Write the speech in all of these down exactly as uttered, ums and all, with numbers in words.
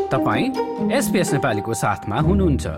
तपाईं एसपीएस नेपालीको साथमा हुनुहुन्छ।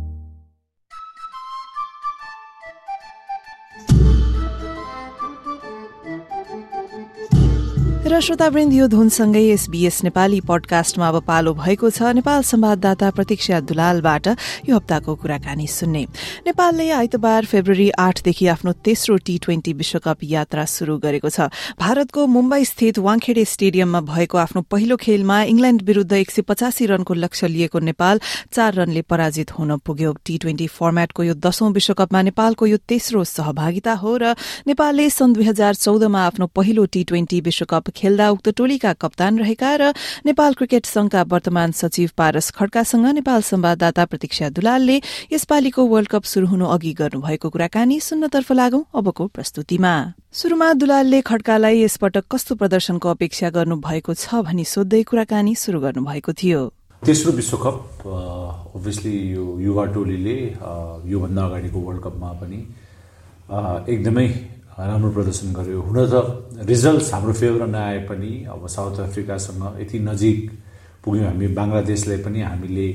र श्रोतावृन्द, यो धुनसँगै एसबीएस नेपाली पडकास्टमा अब पालो भएको छ नेपाल संवाददाता प्रतीक्षा दुलालबाट यो हप्ताको कुराकानी सुन्ने। नेपालले आइतबार फेब्रुअरी आठदेखि आफ्नो तेस्रो टी ट्वेन्टी विश्वकप यात्रा शुरू गरेको छ। भारतको मुम्बई स्थित वाङखेडे स्टेडियममा भएको आफ्नो पहिलो खेलमा इंग्ल्याण्ड विरूद्ध एक सय पचासी रनको लक्ष्य लिएको नेपाल चार रनले पराजित हुन पुग्यो। टी ट्वेन्टी फर्मेटको यो दशौं विश्वकपमा नेपालको यो तेस्रो सहभागिता हो र नेपालले सन् दुई हजार चौधमा आफ्नो पहिलो टी ट्वेन्टी विश्वकप खेल्दा उक्त टोलीका कप्तान रहेका र नेपाल क्रिकेट संघका वर्तमान सचिव पारस खड्कासँग नेपाल संवाददाता प्रतीक्षा दुलालले यसपालिको वर्ल्ड कप शुरू हुनु अघि गर्नुभएको कुराकानी सुन्नतर्फ लागौं अबको प्रस्तुतिमा। शुरूमा दुलालले खड्कालाई यसपटक कस्तो प्रदर्शनको अपेक्षा गर्नु भएको छ भनी सोध्दै कुराकानी शुरू गर्नुभएको थियो। तेस्रो विश्वकप ओभियसली यो युवा टोलीले योभन्दा अगाडिको वर्ल्ड कपमा पनि एकदमै राम्रो प्रदर्शन गर्यो। हुन त रिजल्ट्स हाम्रो फेभर नआए पनि अब साउथ अफ्रिकासँग यति नजिक पुग्यौँ हामी, बङ्गलादेशलाई पनि हामीले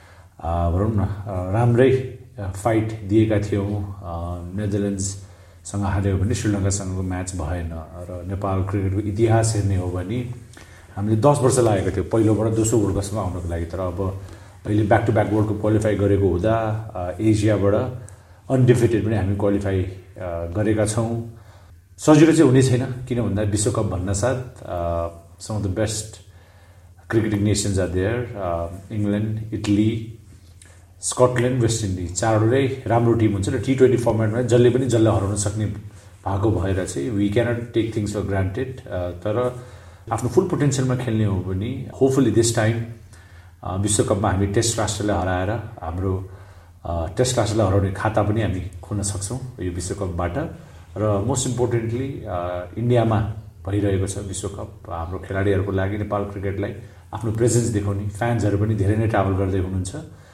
भनौँ न राम्रै फाइट दिएका थियौँ। नेदरल्यान्ड्ससँग हार्यो भने श्रीलङ्कासँगको म्याच भएन र नेपाल क्रिकेटको इतिहास हेर्ने हो भने हामीले दस वर्ष लागेको थियो पहिलोबाट दोस्रो वर्ल्ड कपमा आउनको लागि। तर अब अहिले back to back world cup qualify गरेको हुँदा एसियाबाट अनडिफिटेड पनि हामी क्वालिफाई गरेका छौँ। सजिलो चाहिँ हुने छैन, किन भन्दा विश्वकप भन्नासाथ some of the best cricketing nations are there. England, Italy, Scotland, West Indies चारवटै राम्रो टिम हुन्छ र टी ट्वेन्टी फर्मेटमा जसले पनि जसलाई हराउन सक्ने भएको भएर चाहिँ we cannot take things for granted. तर आफ्नो फुल पोटेन्सियलमा खेल्ने हो भने होपफुली दिस टाइम विश्वकपमा हामी टेस्ट राष्ट्रलाई हराएर हाम्रो टेस्ट राष्ट्रलाई हराउने खाता पनि हामी खोल्न सक्छौँ यो विश्वकपबाट। र मोस्ट इम्पोर्टेन्टली इन्डियामा भइरहेको छ विश्वकप हाम्रो खेलाडीहरूको लागि, नेपाल क्रिकेटलाई आफ्नो प्रेजेन्स देखाउने फ्यान्सहरू पनि धेरै नै ट्राभल गर्दै हुनुहुन्छ।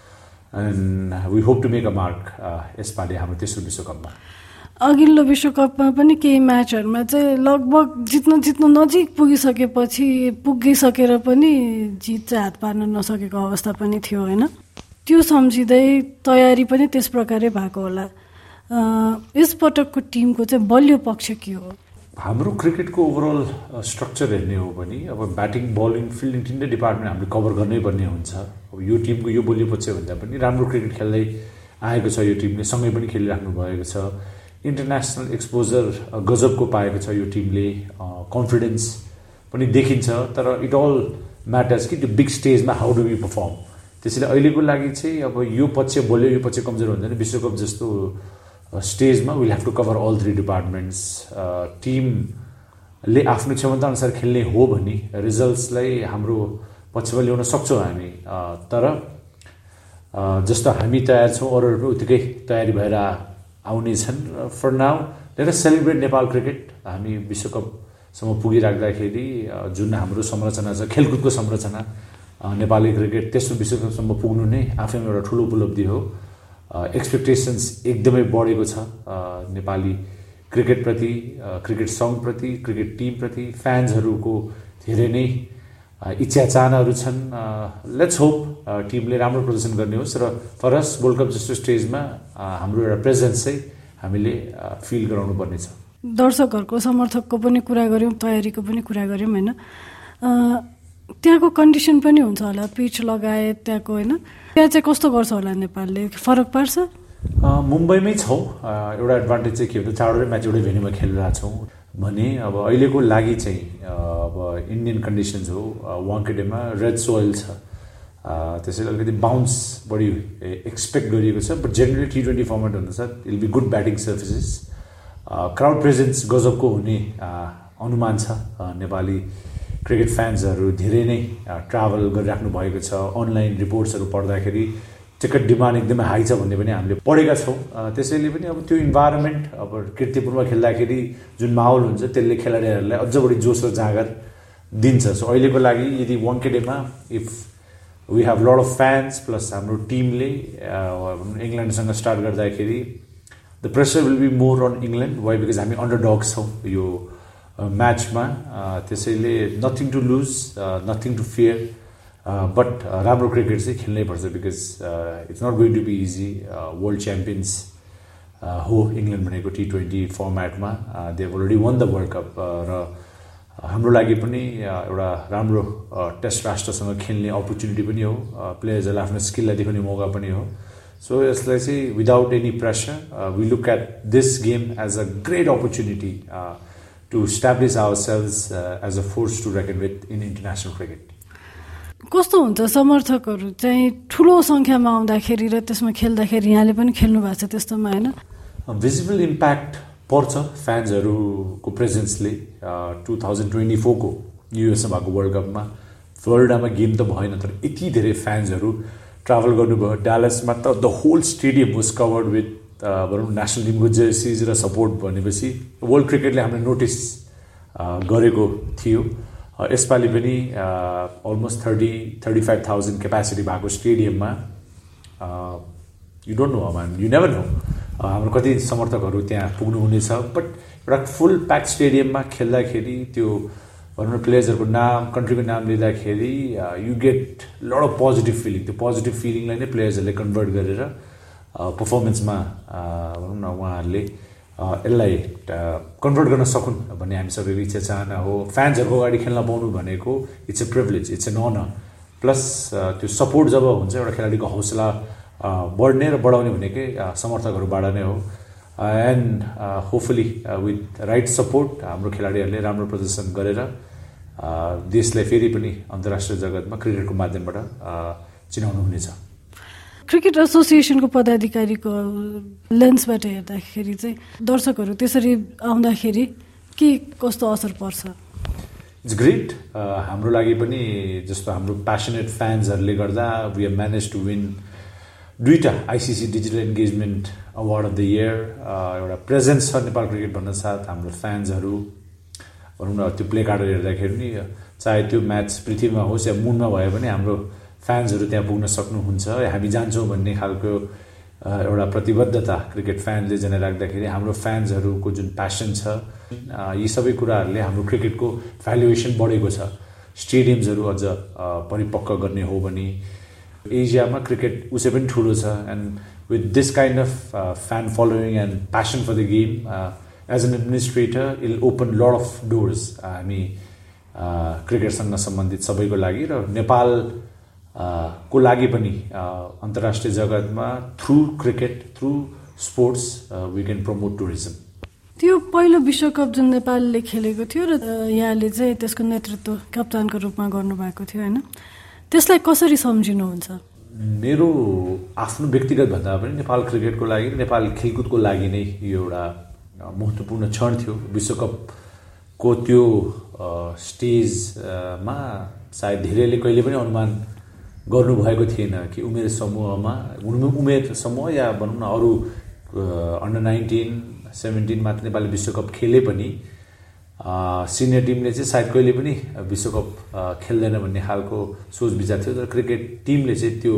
And we hope to make a mark यसपालि हाम्रो तेस्रो विश्वकपमा। अघिल्लो विश्वकपमा पनि केही म्याचहरूमा चाहिँ लगभग जित्न जित्न नजिक पुगिसकेपछि पुगिसकेर पनि जित चाहिँ हात पार्न नसकेको अवस्था पनि थियो होइन। त्यो सम्झिँदै तयारी पनि त्यस प्रकारै भएको होला। यसपटकको टिमको चाहिँ बलियो पक्ष के हो? हाम्रो क्रिकेटको ओभरअल स्ट्रक्चर हेर्ने हो भने अब ब्याटिङ, बलिङ, फिल्डिङ तिनटै डिपार्टमेन्ट हामीले कभर गर्नै पर्ने हुन्छ। अब यो टिमको यो बलियो पक्ष भन्दा पनि राम्रो क्रिकेट खेल्दै आएको छ यो टिमले, सँगै पनि खेलिराख्नु भएको छ। इन्टरनेसनल एक्सपोजर गजबको पाएको छ यो टिमले, कन्फिडेन्स पनि देखिन्छ। तर इट अल म्याटर्स कि त्यो बिग स्टेजमा हाउ डु वी पर्फर्म। त्यसैले अहिलेको लागि चाहिँ अब यो पक्ष बलियो यो पक्ष कमजोर हुँदैन। विश्वकप जस्तो स्टेजमा will have to cover all three departments. टिमले आफ्नो क्षमताअनुसार खेल्ने हो भने रिजल्ट्सलाई हाम्रो पक्षमा ल्याउन सक्छौँ हामी। तर जस्तो हामी तयार छौँ अरूहरू पनि उत्तिकै तयारी भएर आउने छन्। For now let us celebrate Nepal cricket. हामी विश्वकपसम्म पुगिराख्दाखेरि जुन हाम्रो संरचना छ, खेलकुदको संरचना, नेपाली क्रिकेट तेस्रो विश्वकपसम्म पुग्नु नै आफैमा एउटा ठुलो उपलब्धि हो। एक्सपेक्टेसन्स एकदमै बढेको छ नेपाली क्रिकेटप्रति, क्रिकेट सङ्घप्रति, क्रिकेट टिमप्रति। फ्यान्सहरूको धेरै नै इच्छा चाहनाहरू छन्। लेट्स होप टिमले राम्रो प्रदर्शन गर्ने होस् र फर अस वर्ल्ड कप जस्तो स्टेजमा हाम्रो एउटा प्रेजेन्स चाहिँ हामीले फिल गराउनु पर्नेछ। दर्शकहरूको समर्थकको पनि कुरा गऱ्यौँ, तयारीको पनि कुरा गऱ्यौँ होइन। त्यहाँको कन्डिसन पनि हुन्छ होला, पिच लगायत त्यहाँको होइन, त्यहाँ चाहिँ कस्तो गर्छ होला नेपालले, फरक पार्छ? मुम्बईमै छौँ, एउटा एडभान्टेज चाहिँ के हुन्छ चारवटै म्याच एउटै भेन्यूमा खेलिरहेको छौँ भने अब अहिलेको लागि चाहिँ अब इन्डियन कन्डिसन्स हो। वाङखेडेमा रेड सोइल छ, त्यसैले अलिकति बााउन्स बढी एक्सपेक्ट गरिएको छ। But generally T twenty format हुँदछ it'll be good batting services. Crowd presence गजबको हुने अनुमान छ। नेपाली क्रिकेट फ्यान्सहरू धेरै नै ट्राभल गरिराख्नु भएको छ। अनलाइन रिपोर्ट्सहरू पढ्दाखेरि टिकट डिमान्ड एकदमै हाई छ भन्ने पनि हामीले पढेका छौँ। त्यसैले पनि अब त्यो इन्भाइरोमेन्ट अब कीर्तिपुरमा खेल्दाखेरि जुन माहौल हुन्छ त्यसले खेलाडीहरूलाई अझ बढी जोस र जाँगर दिन्छ। सो अहिलेको लागि यदि वाङखेडेमा if we have lot of fans plus हाम्रो टिमले इङ्ल्यान्डसँग स्टार्ट गर्दाखेरि the pressure will be more on England. Why because हामी अन्डर डग्स छौँ यो म्याचमा। त्यसैले nothing to lose, nothing to fear. But राम्रो क्रिकेट चाहिँ खेल्नै पर्छ because it's not going to be easy world champions हो इङ्ल्यान्ड भनेको टी ट्वेन्टी फर्मेटमा they have already won the world cup र हाम्रो लागि पनि एउटा राम्रो टेस्ट राष्ट्रसँग खेल्ने अपर्च्युनिटी पनि हो प्लेयर्सहरूलाई आफ्नो स्किललाई देखाउने मौका पनि हो सो यसलाई चाहिँ without any pressure we look at this game as a great opportunity to establish our selves as a force to reckon with in international cricket कस्तो हुन्छ समर्थकहरू चाहिँ ठुलो सङ्ख्यामा आउँदाखेरि र त्यसमा खेल्दाखेरि यहाँले पनि खेल्नु भएको छ त्यस्तोमा होइन भिजिबल इम्प्याक्ट पर्छ फ्यान्सहरूको प्रेजेन्सले टु थाउजन्ड ट्वेन्टी फोरको युएसमा भएको वर्ल्ड कपमा फ्लोरिडामा गेम त भएन तर यति धेरै फ्यान्सहरू ट्राभल गर्नुभयो डालसमा त the whole stadium was covered with भनौँ नेसनल टिमको जर्सीज र सपोर्ट भनेपछि वर्ल्ड क्रिकेटले हामीलाई नोटिस गरेको थियो यसपालि पनि almost thirty thirty five thousand capacity भएको स्टेडियममा यु डोन्ट नो अब यु नेभर नो हाम्रो कति समर्थकहरू त्यहाँ पुग्नुहुनेछ बट एउटा फुल प्याक स्टेडियममा खेल्दाखेरि त्यो भनौँ न प्लेयर्सहरूको नाम कन्ट्रीको नाम लिँदाखेरि you get lot of positive feeling त्यो पोजिटिभ फिलिङलाई नै प्लेयर्सहरूले कन्भर्ट गरेर पर्फर्मेन्समा भनौँ न उहाँहरूले यसलाई कन्भर्ट गर्न सकुन् भन्ने हामी सबैको इच्छा चाहना हो फ्यान्सहरूको अगाडि खेल्न पाउनु भनेको it's a privilege it's an honour plus त्यो सपोर्ट जब हुन्छ एउटा खेलाडीको हौसला बढ्ने र बढाउने भनेकै समर्थकहरूबाट नै हो and hopefully with right support हाम्रो खेलाडीहरूले राम्रो प्रदर्शन गरेर देशलाई फेरि पनि अन्तर्राष्ट्रिय जगतमा क्रिकेटको माध्यमबाट चिनाउनु हुनेछ क्रिकेट एसोसिएसनको पदाधिकारीको लेन्सबाट हेर्दाखेरि चाहिँ दर्शकहरू त्यसरी आउँदाखेरि के कस्तो असर पर्छ इट्स ग्रेट हाम्रो लागि पनि जस्तो हाम्रो प्यासनेट फ्यान्सहरूले गर्दा we have manage to win दुईवटा ICC digital engagement award of the year एउटा प्रेजेन्स छ नेपाल क्रिकेट भन्न साथ हाम्रो फ्यान्सहरू भनौँ न त्यो प्ले कार्डहरू हेर्दाखेरि नि चाहे त्यो म्याच पृथ्वीमा होस् या मुनमा भए पनि हाम्रो फ्यान्सहरू त्यहाँ पुग्न सक्नुहुन्छ हामी जान्छौँ भन्ने खालको एउटा प्रतिबद्धता क्रिकेट फ्यानले जनाइराख्दाखेरि हाम्रो फ्यान्सहरूको जुन प्यासन छ यी सबै कुराहरूले हाम्रो क्रिकेटको भ्यालुएसन बढेको छ स्टेडियम्सहरू अझ परिपक्व गर्ने हो भने एसियामा क्रिकेट उसै पनि ठुलो छ and with this kind of fan following and passion for the game as an administrator it'll open lot of doors हामी क्रिकेटसँग सम्बन्धित सबैको लागि र नेपाल को लागि पनि अन्तर्राष्ट्रिय जगतमा through cricket through sports we can promote tourism त्यो पहिलो विश्वकप जुन नेपालले खेलेको थियो र यहाँले चाहिँ त्यसको नेतृत्व कप्तानको रूपमा गर्नुभएको थियो होइन त्यसलाई कसरी सम्झिनुहुन्छ मेरो आफ्नो व्यक्तिगत भन्दा पनि नेपाल क्रिकेटको लागि नेपाल खेलकुदको लागि नै यो एउटा महत्त्वपूर्ण क्षण थियो विश्वकपको त्यो स्टेजमा सायद धेरैले कहिले पनि अनुमान गर्नुभएको थिएन कि उमेर समूहमा उमेर समूह या भनौँ न अरू अन्डर नाइन्टिन सेभेन्टिनमा त नेपालले विश्वकप खेले पनि सिनियर टिमले चाहिँ सायद कहिले पनि विश्वकप खेल्दैन भन्ने खालको सोच विचार थियो तर क्रिकेट टिमले चाहिँ त्यो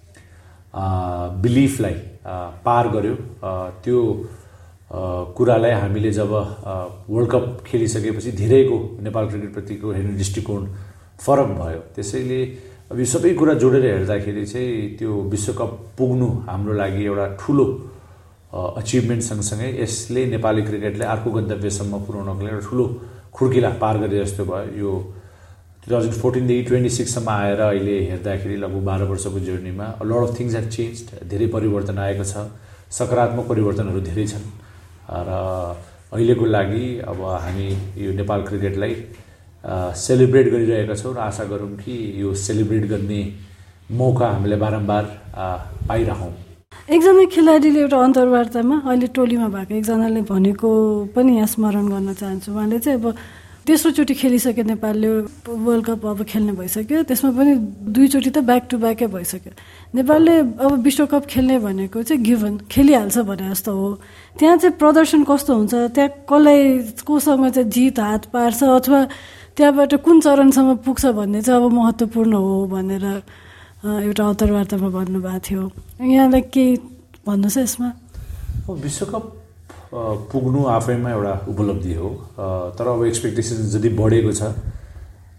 बिलिफलाई पार गर्यो त्यो कुरालाई हामीले जब वर्ल्ड कप खेलिसकेपछि धेरैको नेपाल क्रिकेटप्रतिको हेर्ने दृष्टिकोण फरक भयो त्यसैले अब यो सबै कुरा जोडेर हेर्दाखेरि चाहिँ त्यो विश्वकप पुग्नु हाम्रो लागि एउटा ठुलो अचिभमेन्ट सँगसँगै यसले नेपाली क्रिकेटलाई अर्को गन्तव्यसम्म पुर्याउनको लागि एउटा ठुलो खुड्किला पार गरे जस्तो भयो यो टु थाउजन्ड फोर्टिनदेखि ट्वेन्टी सिक्ससम्म आएर अहिले हेर्दाखेरि लगभग बाह्र वर्षको journey lot of things have change धेरै परिवर्तन आएको छ सकारात्मक परिवर्तनहरू धेरै छन् र अहिलेको लागि अब हामी यो नेपाल क्रिकेटलाई सेलिब्रेट गरिरहेका छौँ र आशा गरौँ कि यो सेलिब्रेट गर्ने मौका हामीले बारम्बार पाइरहौँ एकजना खेलाडीले एउटा अन्तर्वार्तामा अहिले टोलीमा भएको एकजनाले भनेको पनि यहाँ स्मरण गर्न चाहन्छु उहाँले चाहिँ अब तेस्रोचोटि खेलिसक्यो नेपालले वर्ल्ड कप अब खेल्ने भइसक्यो त्यसमा पनि दुईचोटि त ब्याक टु ब्याकै भइसक्यो नेपालले अब विश्वकप खेल्ने भनेको चाहिँ गिभन खेलिहाल्छ भने जस्तो हो त्यहाँ चाहिँ प्रदर्शन कस्तो हुन्छ त्यहाँ कसलाई कोसँग चाहिँ जित हात पार्छ अथवा त्यहाँबाट कुन चरणसम्म पुग्छ भन्ने चाहिँ अब महत्त्वपूर्ण हो भनेर एउटा अन्तर्वार्तामा भन्नुभएको थियो यहाँलाई के भन्नुहोस् यसमा विश्वकप पुग्नु आफैमा एउटा उपलब्धि हो तर अब एक्सपेक्टेसन जति बढेको छ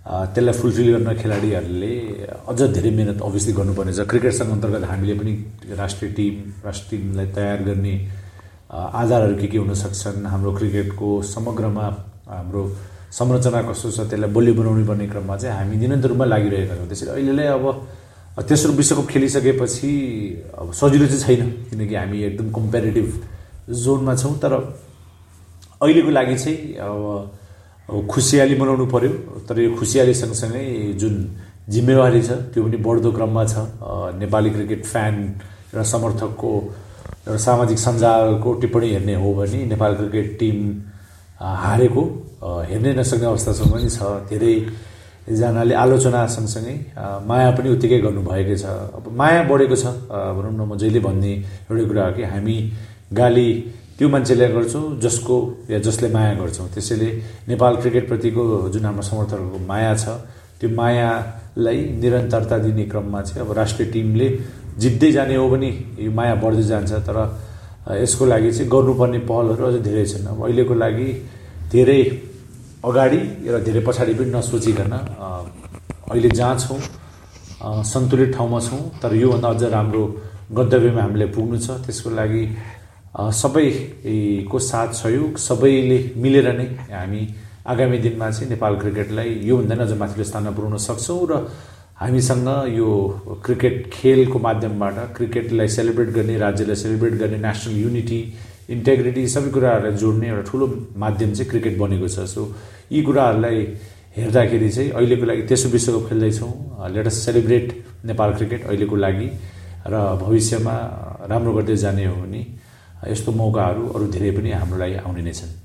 त्यसलाई फुलफिल गर्न खेलाडीहरूले अझ धेरै मेहनत अभियसली गर्नुपर्ने छ। क्रिकेट सङ्घ अन्तर्गत हामीले पनि राष्ट्रिय टिम राष्ट्रिय टिमलाई तयार गर्ने आधारहरू के के हुन सक्छन्, हाम्रो क्रिकेटको समग्रमा हाम्रो संरचना कस्तो छ त्यसलाई बलियो बनाउनु पर्ने क्रममा चाहिँ हामी निरन्तर रूपमा लागिरहेका छौँ। त्यसैले अहिलेलाई अब तेस्रो विश्वकप खेलिसकेपछि अब सजिलो चाहिँ छैन, किनकि हामी एकदम कम्पेरिटिभ जोनमा छौँ। तर अहिलेको लागि चाहिँ अब खुसियाली मनाउनु पर्यो, तर यो खुसियाली सँगसँगै जुन जिम्मेवारी छ त्यो पनि बढ्दो क्रममा छ। नेपाली क्रिकेट फ्यान र समर्थकको एउटा सामाजिक सञ्जालको टिप्पणी हेर्ने हो भने नेपाल क्रिकेट टिम हारेको हेर्नै नसक्ने अवस्थासम्म पनि छ। धेरैजनाले आलोचना सँगसँगै माया पनि उत्तिकै गर्नुभएकै छ। अब माया बढेको छ भनौँ न, म जहिले भन्ने एउटै कुरा हो कि हामी गाली त्यो मान्छेलाई गर्छौँ जसको या जसले माया गर्छौँ। त्यसैले नेपाल क्रिकेटप्रतिको जुन हाम्रो समर्थकहरूको माया छ त्यो मायालाई निरन्तरता दिने क्रममा चाहिँ अब राष्ट्रिय टिमले जित्दै जाने हो भने यो माया बढ्दै जान्छ। तर यसको लागि चाहिँ गर्नुपर्ने पहलहरू अझ धेरै छन्। अब अहिलेको लागि धेरै अगाडि र धेरै पछाडि पनि नसोचिकन अहिले जहाँ छौँ सन्तुलित ठाउँमा छौँ, तर योभन्दा अझ राम्रो गन्तव्यमा हामीले पुग्नु छ। त्यसको लागि सबैको साथ सहयोग सबैले मिलेर नै हामी आगामी दिनमा चाहिँ नेपाल क्रिकेटलाई योभन्दा नै अझ माथिल्लो स्थानमा पुर्याउन सक्छौँ र हामीसँग यो क्रिकेट खेलको माध्यमबाट क्रिकेटलाई सेलिब्रेट गर्ने, राज्यलाई सेलिब्रेट गर्ने, नेसनल युनिटी, इन्टेग्रिटी सबै कुराहरूलाई जोड्ने एउटा ठुलो माध्यम चाहिँ क्रिकेट बनेको छ। सो यी कुराहरूलाई हेर्दाखेरि चाहिँ अहिलेको लागि तेस्रो विश्वकप खेल्दैछौँ, let us celebrate Nepal cricket अहिलेको लागि, र भविष्यमा राम्रो गर्दै जाने हो भने यस्तो मौकाहरू अरू धेरै पनि हाम्रो लागि आउने नै छन्।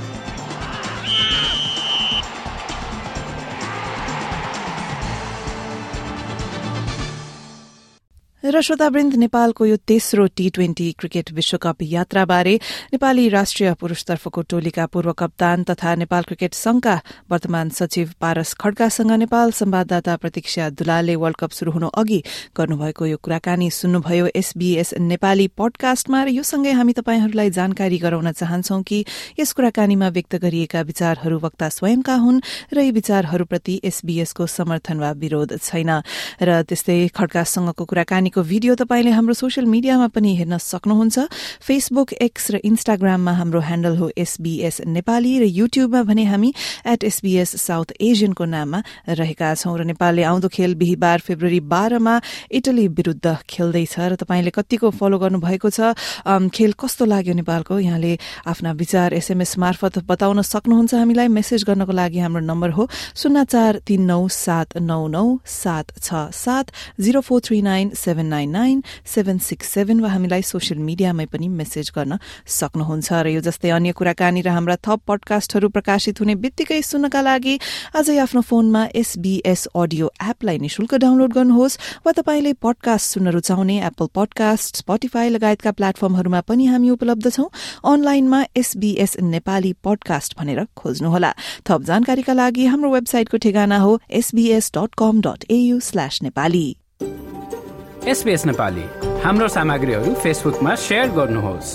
र श्रोतावृन्द, नेपालको यो तेस्रो टी ट्वेन्टी क्रिकेट विश्वकप यात्राबारे नेपाली राष्ट्रिय पुरूषतर्फको टोलीका पूर्व कप्तान तथा नेपाल क्रिकेट संघका वर्तमान सचिव पारस खड्कासँग नेपाल संवाददाता प्रतीक्षा दुलालले वर्ल्ड कप शुरू हुनु अघि गर्नुभएको यो कुराकानी सुन्नुभयो एसबीएस नेपाली पडकास्टमा। र यो सँगै हामी तपाईहरूलाई जानकारी गराउन चाहन्छौं कि यस कुराकानीमा व्यक्त गरिएका विचारहरू वक्ता स्वयंका हुन् र यी विचारहरूप्रति एसबीएसको समर्थन वा विरोध छैन। र त्यस्तै खड्कासँगको कुराकानीको भिडियो तपाईले हाम्रो सोशल मिडियामा पनि हेर्न सक्नुहुन्छ। फेसबुक, एक्स र इन्स्टाग्राममा हाम्रो ह्यान्डल हो एसबीएस नेपाली र युट्युबमा भने हामी एट एसबीएस साउथ एसियनको नाममा रहेका छौं। र नेपालले आउँदो खेल बिहिबार फेब्रुअरी बाह्रमा इटली विरूद्ध खेल्दैछ र तपाईले कतिको फलो गर्नु भएको छ, खेल कस्तो लाग्यो नेपालको, यहाँले आफ्ना विचार एसएमएस मार्फत बताउन सक्नुहुन्छ। हामीलाई मेसेज गर्नको लागि हाम्रो नम्बर हो शून्य चार तीन नौ सात नौ नौ सात छ सात zero four three nine seven nine nine seven six seven वा हामीलाई सोशल मिडियामै पनि मेसेज गर्न सक्नुहुन्छ। र यो जस्तै अन्य कुराकानी र हाम्रा थप पडकास्टहरू प्रकाशित हुने बित्तिकै सुन्नका लागि आजै आफ्नो फोनमा एसबीएस अडियो एपलाई निशुल्क डाउनलोड गर्नुहोस् वा तपाईले पडकास्ट सुन्न रुचाउने एप्पल पडकास्ट, स्पोटिफाई लगायतका प्लेटफर्महरूमा पनि हामी उपलब्ध छौं। अनलाइनमा एसबीएस नेपाली पडकास्ट भनेर खोज्नुहोला। थप जानकारीका लागि हाम्रो वेबसाइटको ठेगाना हो SBS dot com dot AU slash Nepali. SBS Nepali हाम्रो सामग्रीहरू फेसबुकमा शेयर गर्नुहोस्।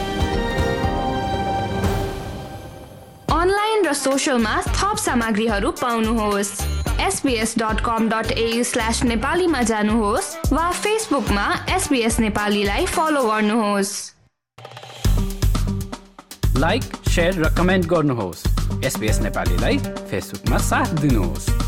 अनलाइन र सोशलमा थप सामग्रीहरू पाउनुहोस्। SBS dot com dot AU slash नेपालीमा जानुहोस् वा फेसबुकमा एसबीएस नेपालीलाई फलो गर्नुहोस्। लाइक, शेयर र कमेन्ट गर्नुहोस्। एसबीएस नेपालीलाई फेसबुकमा साथ दिनुहोस्।